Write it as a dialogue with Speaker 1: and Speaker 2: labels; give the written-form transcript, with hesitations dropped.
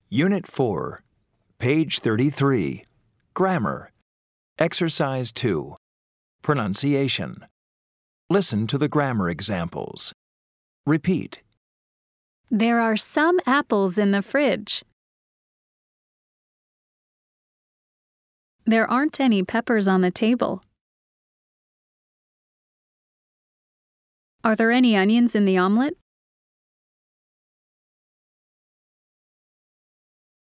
Speaker 1: Unit 4, page 33, Grammar, Exercise 2, Pronunciation. Listen to the grammar examples. Repeat.
Speaker 2: There are some apples in the fridge. There aren't any peppers on the table. Are there any onions in the omelet?